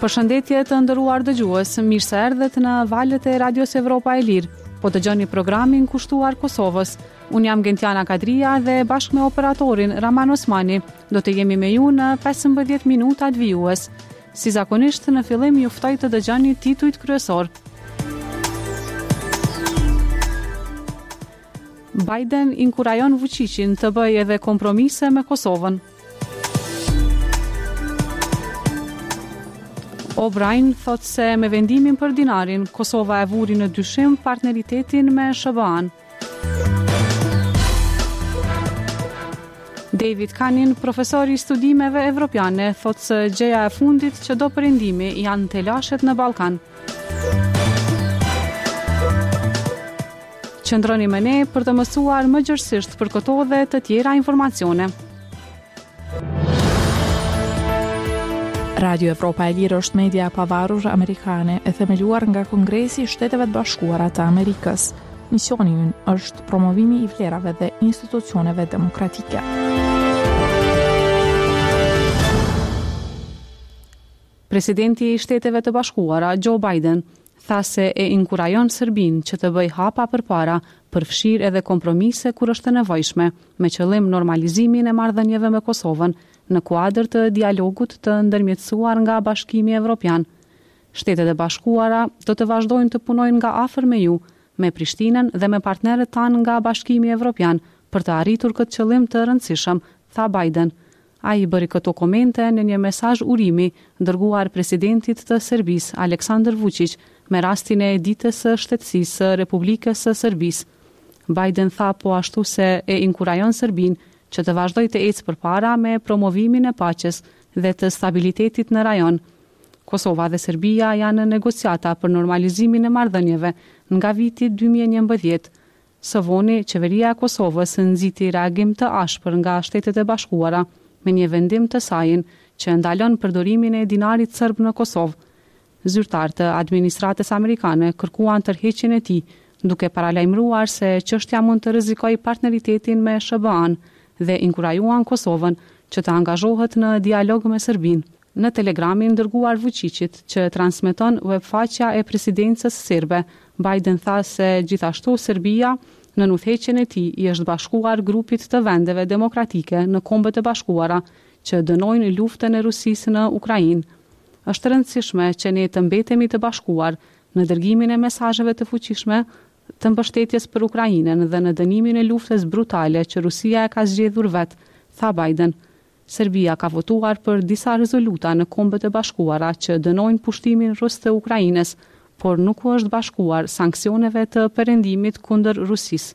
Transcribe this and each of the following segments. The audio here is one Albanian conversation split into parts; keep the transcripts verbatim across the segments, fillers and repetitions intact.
Përshëndetje të nderuar dëgjues, mirë se erdhët në valët e Radios Evropa e Lirë. Po dëgjoni programin kushtuar Kosovës. Unë jam Gentiana Kadria dhe bashkë me operatorin Raman Osmani do të jemi me ju në pesëmbëdhjetë minutat vijues. Si zakonisht në fillim ju ftoj të dëgjoni titujt kryesor. Biden inkurajon Vučićin të bëjë edhe kompromise me Kosovën. O'Brien thot se me vendimin për dinarin, Kosova e vuri në dyshim partneritetin me S B A-n. David Kanin, profesor i studimeve evropiane, thot se gjëja e fundit që do perëndimi janë telashet në Ballkan. Qëndroni me ne për të mësuar më gjërësisht për këto dhe të tjera informacione. Radio Evropa e Lirë është media pavarur amerikane e themeluar nga Kongresi i Shteteve të Bashkuara të Amerikës. Misioni i ynë është promovimi i vlerave dhe institucioneve demokratike. Presidenti i Shteteve të Bashkuara, Joe Biden, tha se e inkurajon Serbinë që të bëjë hapa përpara për fshirë edhe kompromise kur është e nevojshme, me qëllim normalizimin e marrëdhënieve me Kosovën në kuadër të dialogut të ndërmjetësuar nga Bashkimi Evropian. Shtetet e Bashkuara do të vazhdojnë të punojnë nga afër me ju, me Prishtinën dhe me partnerët tanë nga Bashkimi Evropian për të arritur këtë qëllim të rëndësishëm, tha Biden. Ai bëri këto komente në një mesazh urimi dërguar presidentit të Serbisë, Aleksandar Vučić, me rastin e ditës së shtetësisë së Republikës së Serbisë. Biden tha po ashtu se e inkurajon Serbinë që të vazhdoj të ecë përpara me promovimin e paqes dhe të stabilitetit në rajon. Kosova dhe Serbia janë në negociata për normalizimin e marrëdhënieve nga viti dy mijë e njëmbëdhjetë. Së voni, qeveria e Kosovës nxiti reagim të ashpër nga Shtetet e Bashkuara me një vendim të sajin që ndalon përdorimin e dinarit serb në Kosovë. Zyrtarë të administratës amerikane kërkuan tërheqjen e tij, duke paralajmëruar se çështja mund të rrezikojë partneritetin me S B A-n dhe inkurajuan Kosovën që të angazhohet në dialog me Serbinë. Në telegramin dërguar Vučićit që transmeton webfaqja e presidencës serbe, Biden tha se gjithashtu Serbia në udhëheqjen e tij i është bashkuar grupit të vendeve demokratike në Kombet e Bashkuara që dënojnë luftën e Rusisë në Ukrainë. Është rëndësishme që ne të mbetemi të bashkuar në dërgimin e mesazheve të fuqishme të mbështetjes për Ukrainën dhe në dënimin e luftës brutale që Rusia e ka zgjedhur vetë, tha Biden. Serbia ka votuar për disa rezoluta në Kombet e Bashkuara që dënojnë pushtimin rus të Ukrainës, por nuk u është bashkuar sanksioneve të perëndimit kundër Rusisë.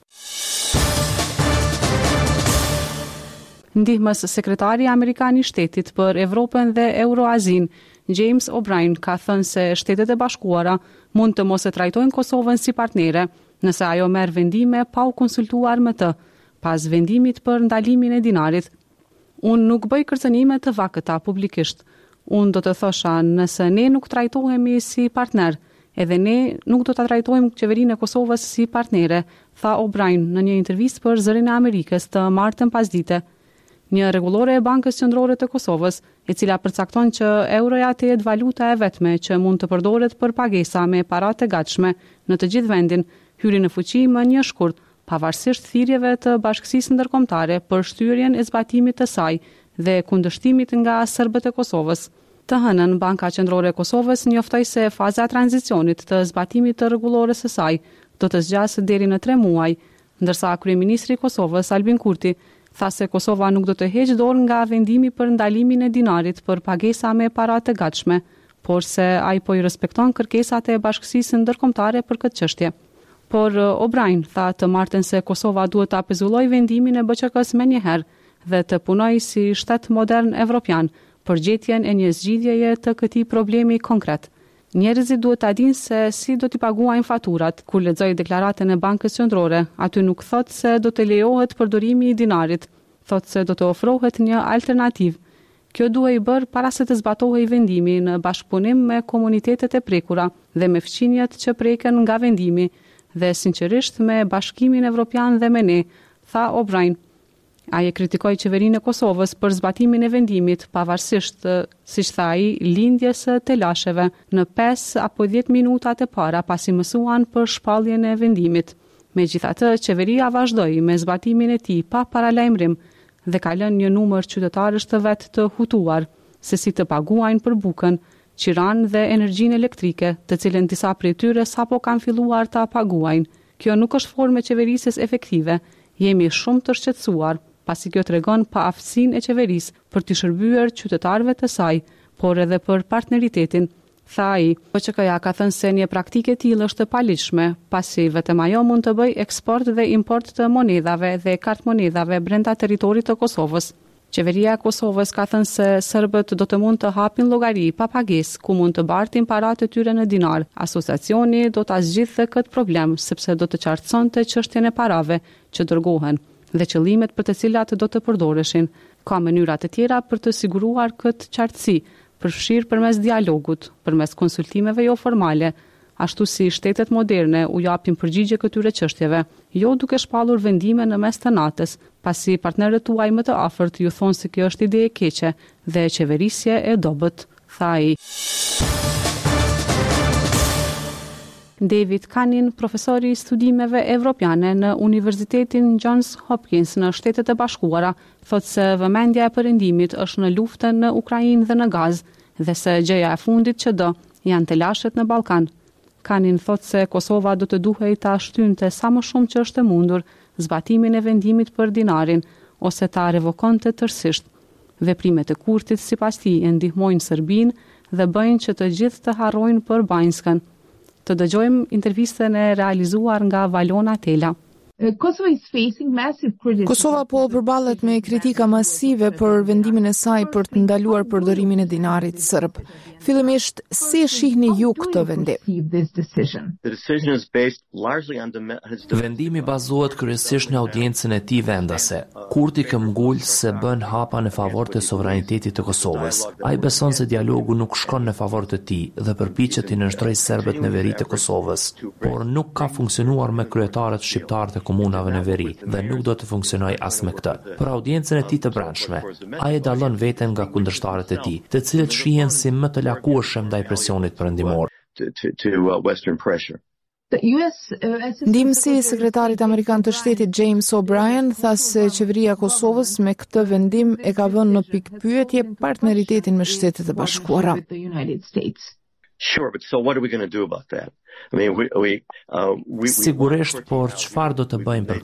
Ndihmës sekretari amerikan i shtetit për Evropën dhe Euroazin, James O'Brien, ka thënë se Shtetet e Bashkuara mund të mos e trajtojnë Kosovën si partnere, nëse ajo merr vendime pa u konsultuar me të, pas vendimit për ndalimin e dinarit. Unë nuk bëj kërcënime të vakëta publikisht. Unë do të thosha, nëse ne nuk trajtohemi si partner, edhe ne nuk do të trajtojmë qeverinë e Kosovës si partnere, tha O'Brien në një intervistë për Zërin e Amerikës të martën pasdite. Një rregullore e Bankës Qendrore të Kosovës, e cila përcakton që euroja të jetë valuta e vetme që mund të përdoret për pagesa me para të gatshme në të gjithë vendin, hyri në fuqi më një shkurt, pavarësisht thirrjeve të Bashkësisë Ndërkombëtare për shtyrjen e zbatimit të saj dhe kundërshtimit nga serbët e Kosovës. Të hënën, Banka Qendrore e Kosovës njoftoi se faza e tranzicionit të zbatimit të rregullores së saj do të zgjasë deri në tre muaj, ndërsa kryeministri i Kosovës, Albin Kurti, tha se Kosova nuk do të heqë dorë nga vendimi për ndalimin e dinarit për pagesa me para të gatshme, por se ai po i respekton kërkesat e Bashkësisë Ndërkombëtare për këtë çështje. Por O'Brien tha të martën se Kosova duhet ta pezullojë vendimin e B Q K-s menjëherë dhe të punojë si shtet modern evropian për gjetjen e një zgjidhjeje të këtij problemi konkret. Njerëzit duhet ta dinë se si do t'i paguajnë faturat. Kur lexoj deklaratën e Bankës Qendrore, aty nuk thot se do të lejohet përdorimi i dinarit, thot se do të ofrohet një alternativë. Kjo duhej bërë para se të zbatohej vendimi në bashkëpunim me komunitetet e prekura dhe me fqinjet që preken nga vendimi dhe sinqerisht me Bashkimin Evropian dhe me ne, tha O'Brien. Ai e kritikoi qeverinë e Kosovës për zbatimin e vendimit, pavarësisht, siç tha ai, lindjes së telasheve në pesë apo dhjetë minutat e para pasi mësuan për shpalljen e vendimit. Megjithatë, qeveria vazhdoi me zbatimin e tij pa paralajmërim dhe ka lënë një numër qytetarësh të vet të hutuar, se si të paguajnë për bukën, qiran dhe energjinë elektrike, të cilën disa prej tyre sapo kanë filluar ta paguajnë. Kjo nuk është formë e qeverisjes efektive. Jemi shumë të shqetësuar, pasi kjo tregon pa aftësinë e qeverisë për të shërbyer qytetarëve të saj, por edhe për partneritetin, tha ai. O Q K-ja ka thënë se një praktikë e tillë është e paligjshme, pasi vetëm ajo mund të bëjë eksport dhe import të monedhave dhe kartmonedhave brenda territorit të Kosovës. Qeveria e Kosovës ka thënë se serbët do të mund të hapin llogari pa pagesë ku mund të bartin paratë e tyre në dinar. Asociacioni do ta zgjidhte këtë problem sepse do të qartësonte çështjen e parave që dërgohen dhe qëllimet për të cilat do të përdoreshin. Ka mënyra të tjera për të siguruar këtë qartësi, përfshirë përmes dialogut, përmes konsultimeve jo formale, ashtu si shtetet moderne u japin përgjigje këtyre çështjeve, jo duke shpallur vendime në mes të natës, pasi partnerët tuaj më të afërt ju thonë se kjo është ide e keqe dhe qeverisje e dobët, tha ai. David Kanin, profesori i studimeve evropiane në Universitetin Johns Hopkins në Shtetet e Bashkuara, thotë se vëmendja e perëndimit është në luftën në Ukrainë dhe në Gazë dhe se gjëja e fundit që do janë telashet në Ballkan. Kanin thotë se Kosova do të duhej ta shtynte sa më shumë që është e mundur zbatimin e vendimit për dinarin ose ta revokonte tërësisht. Veprimet e Kurtit sipas tij e ndihmojnë Serbinë dhe bëjnë që të gjithë të harrojnë për Banjskën. Të dëgjojmë intervistën e realizuar nga Valona Tela. Kosova po përballet me kritika masive për vendimin e saj për të ndaluar përdorimin e dinarit serb. Fillimisht, si shihni ju këtë vendim? Vendimi bazohet kryesisht në audiencën e tij vendase. Kurti këmbgul se bën hapa në favor të sovranitetit të Kosovës. Ai beson se dialogu nuk shkon në favor të tij dhe përpiqet të nënshtrojë serbët në veri të Kosovës, por nuk ka funksionuar me kryetarët shqiptar të komunave në veri dhe nuk do të funksionojë as me këtë. Për audiencën e tij të brendshme, ai e dallon veten nga kundërshtarët e tij, të cilët shihen si më të lakueshëm ndaj presionit perëndimor. Ndihmësi i sekretarit amerikan të shtetit James O'Brien tha se qeveria e Kosovës me këtë vendim e ka vënë në pikpyetje partneritetin me Shtetet e Bashkuara. Sure, but so what are we going to do about that? I mean, we, we, uh, we, Sigurisht, por çfarë do të bëjmë për